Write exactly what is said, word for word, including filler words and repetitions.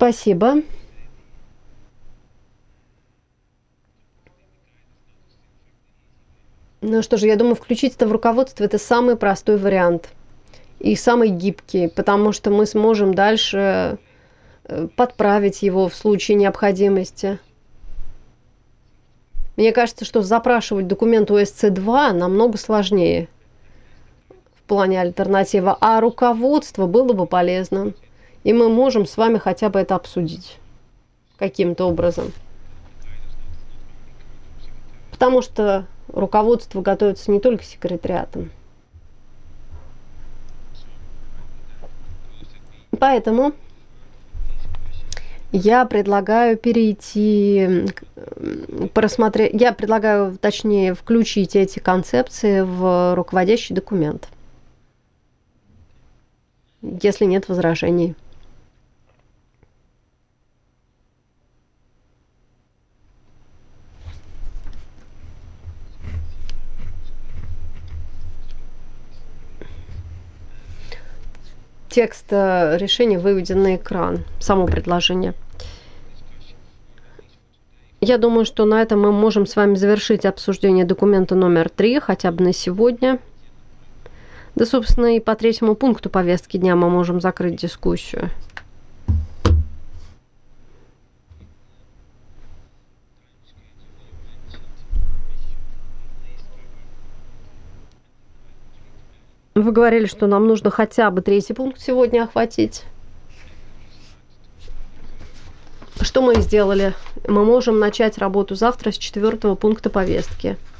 Спасибо. Ну что же, я думаю, включить это в руководство- это самый простой вариант и самый гибкий, потому что мы сможем дальше, э, подправить его в случае необходимости. Мне кажется, что запрашивать документ у эс цэ два намного сложнее в плане альтернативы, а руководство было бы полезным. И мы можем с вами хотя бы это обсудить каким-то образом. Потому что руководство готовится не только секретариатом. Поэтому я предлагаю перейти к м, просмотре я предлагаю, точнее, включить эти концепции в руководящий документ если нет возражений. Текст, э, решения выведен на экран, само предложение. Я думаю, что на этом мы можем с вами завершить обсуждение документа номер три хотя бы на сегодня. Да, собственно, и по третьему пункту повестки дня мы можем закрыть дискуссию. Вы говорили, что нам нужно хотя бы третий пункт сегодня охватить. Что мы и сделали. Мы можем начать работу завтра с четвёртого пункта повестки.